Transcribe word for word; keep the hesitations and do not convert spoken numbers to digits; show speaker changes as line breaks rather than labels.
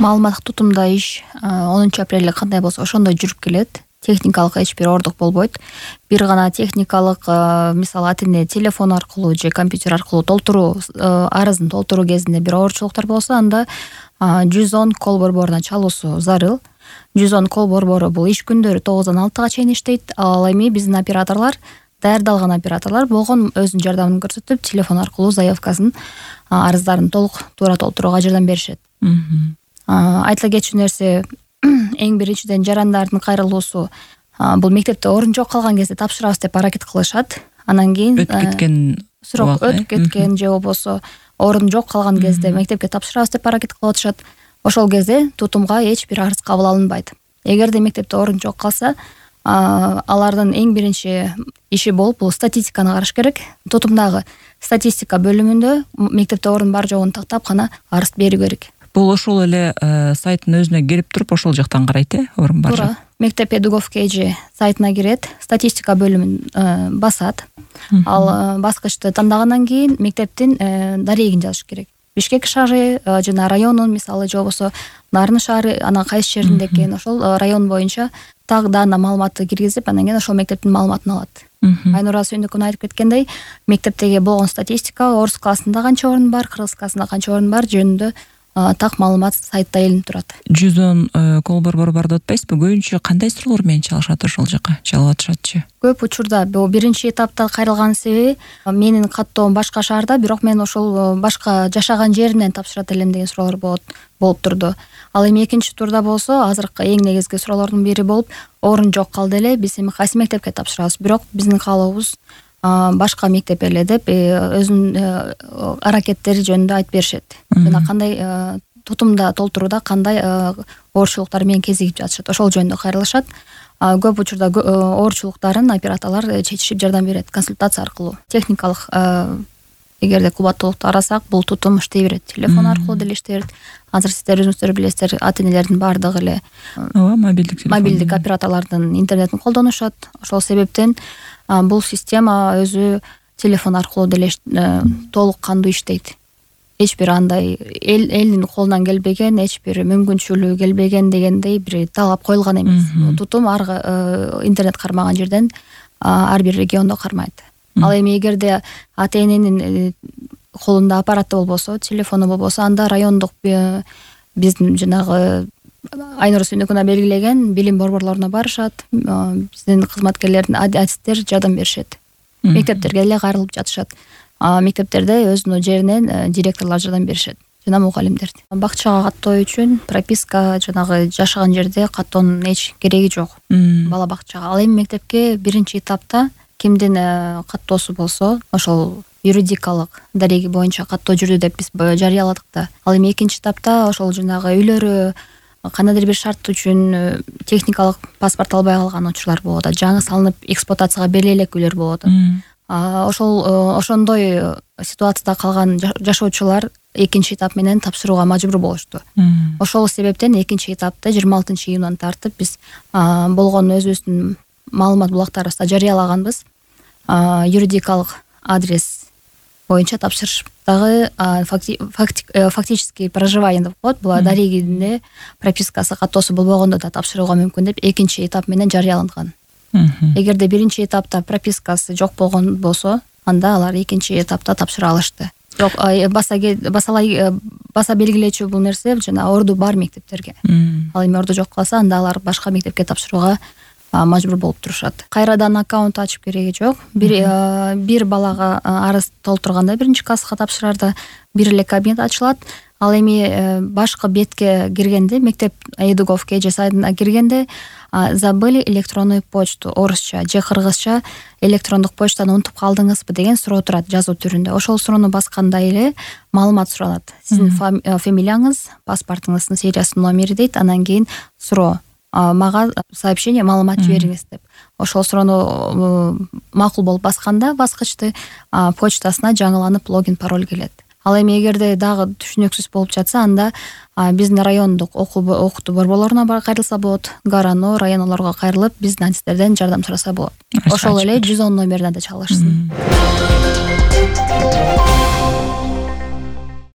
Маалыматтык тутумда иш онунчу апрелде кандай болсо ошондой жүрүп келет. Техникалык эч бир ордук болбойт. Бир гана техникалык, мисалы ата эне телефон аркылуу же компьютер аркылуу толтуруу, арызын толтуруу кезинде бир оорчулуктар болсо, анда жүз он кол борборуна чалуусу зарыл. жүз он кол борбору бул иш күндөрү тогуздан алтыга чейин иштейт. Ал эми биздин операторлор, даярдалган операторлор болгон өзүнүн жардамын көрсөтүп, телефон аркылуу заявкасын, арыздарын толук туура толтурууга жардам беришет. Айтыла кетчү нерсе, эң биринчиден жарандардын кайрылуусу. Бул мектепте орун жок калган кезде тапшырабыз деп аракет кылышат. Анан кийин
өтүп кеткен
сурок өтүп кеткен же болбосо орун жок калган кезде мектепке тапшырабыз деп аракет кылып атышат. Ошол кезде тутумга эч бир арыз кабыл алынбайт. Эгерде мектепте орун жок калса, алардын эң биринчи иши болуп бул статистиканы караш керек. Тутумдагы статистика бөлүмүндө мектепте орун бар жогун тактап гана арыз берүү керек.
Бул ошол эле сайттын өзүнө кирип туруп ошол жактан карайт, э, орун бар.
Туура. Мектеп Эдугов КЖ сайтына кирет, статистика бөлүмүн басат. Ал баскычты тандагандан кийин мектептин дарегин жазыш керек. Бишкек шаары жана районун, мисалы же болбосо Нарын шаары, анан кайсы жеринде экен, ошол район боюнча так даана маалыматты киргизип, анан кийин ошол мектептин маалыматын алат. Айнура Сүйүндүкова айтып кеткендей, мектептеги болгон статистика, орус классында канча орун бар, кыргыз классында канча орун бар жөнүндө так маалымат сайтта илинип турат.
жүз он кол борбору бар деп атпайсызбы? Көбүнчө кандай суроолор менен чалышат ошол жака? Чалып атышатчы?
Көп учурда бул биринчи этапта кайрылган себеби менин каттоом башка шаарда, бирок мен ошол башка жашаган жеримден тапшырат элем деген суроолор болот болуп турду. Ал эми экинчи турда болсо, азыркы эң негизги суроолордун бири болуп, орун жок калды эле, биз эми кайсы мектепке тапшырабыз? Бирок биздин каалообуз башка мектеп эле деп өзүнүн аракеттери жөнүндө айтып беришет. Жана кандай тутумда толтурууда кандай оорчулуктар менен кезигип жатышат, ошол жөнүндө кайрылышат. Көп учурда оорчулуктарын операторлор чечишип жардам берет консультация аркылуу. Техникалык эгерде кубаттуулукту карасак, бул тутум иштей берет. Телефон аркылуу деле иштей берет. Азыр сиздер өзүңүздөр билесиздер, ата энелердин баардыгы эле
ооба мобилдик телефон,
мобилдик операторлордун интернетин колдонушат. Ошол себептен бул система өзү телефон аркылуу деле толук кандуу иштейт. Эч бир андай эл элдин колунан келбеген, эч бир мүмкүнчүлүгү келбеген дегендей бир талап коюлган эмес. Тутум ар интернет кармаган жерден ар бир региондо кармайт. Ал эми эгерде ата эненин колунда аппараты болбосо, телефону болбосо, анда райондук биздин жанагы Айнура Сүйүндүкова белгилеген билим борборлоруна барышат. Биздин кызматкерлердин адистер жардам беришет. Мектептерге эле кайрылып жатышат. Мектептерде өзүнүн жеринен директорлор жардам беришет жана мугалимдер. Бакчага каттоо үчүн прописка жанагы жашаган жерде каттоонун эч кереги жок. Бала бакчага. Ал эми мектепке биринчи этапта кимдин каттоосу болсо, ошол юридикалык дареги боюнча каттоо жүрдү деп биз жарыяладык да. Ал эми экинчи этапта ошол жанагы үйлөрү кандайдыр бир шарт үчүн техникалык паспорт албай калган учурлар болот. Жаңы салынып эксплуатацияга бериле элек үйлөр болот. Ошол ошондой ситуацияда калган жашоочулар экинчи этап менен тапшырууга мажбур болушту. Ошол себептен экинчи этапты жыйырма алтынчы июндан тартып биз болгон өзүбүздүн маалымат булактарыбызда жарыялаганбыз. Юридикалык адрес боюнча тапшырыш дагы фактически проживание деп коет. Бул дарегинде пропискасы, каттоосу болбогондо да тапшырууга мүмкүн деп экинчи этап менен жарыяланган. Эгерде биринчи этапта пропискасы жок болгон болсо, анда алар экинчи этапта тапшыра алышты. Жок, баса басалай баса белгилечү бул нерсе жана орду бар мектептерге. Ал эми орду жок калса, анда алар башка мектепке тапшырууга мажбур болуп турушат. Кайрадан аккаунт ачып кереги жок. Бир бир балага арыз толтурганда биринчи класска тапшырарда бир эле кабинет ачылат. Ал эми башкы бетке киргенде, мектеп Эдугов КЖ сайтына киргенде забыли электронную почту, орусча же кыргызча электрондук почтаны унутуп калдыңызбы деген суроо турат жазуу түрүндө. Ошол суроону басканда эле маалымат суралат. Сиздин фамилияңыз, паспортуңуздун сериясынын номери дейт. Анан кийин суроо, мага сообщение, маалымат жибериңиз деп. Ошол суроону макул болуп басканда баскычты почтасына жаңыланып логин пароль келет. Ал эми эгерде дагы түшүнүксүз болуп жатса, анда биздин райондук окутуу борборлоруна кайрылса болот. Гарано районаларга кайрылып, биздин адистерден жардам сураса болот. Ошол эле жүз он номерине да чалышсын.